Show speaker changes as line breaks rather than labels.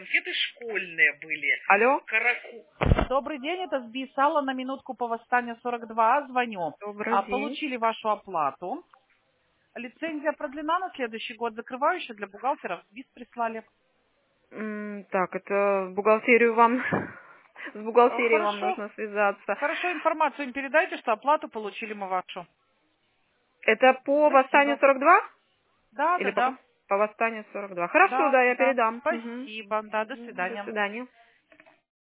конфеты школьные были.
Алло.
Добрый день, это Сби Сало, на минутку по восстанию 42, звоню.
Добрый день.
Получили вашу оплату. Лицензия продлена на следующий год, закрывающая для бухгалтеров. СБИС прислали.
Так, это в бухгалтерию вам... С бухгалтерией вам
Хорошо.
нужно связаться.
Хорошо, информацию им передайте, что оплату получили мы вашу.
Это по
Спасибо.
восстанию 42?
Да,
Или
да.
по восстанию 42? Хорошо, да, я передам.
Спасибо, да, до
До
свидания.
свидания.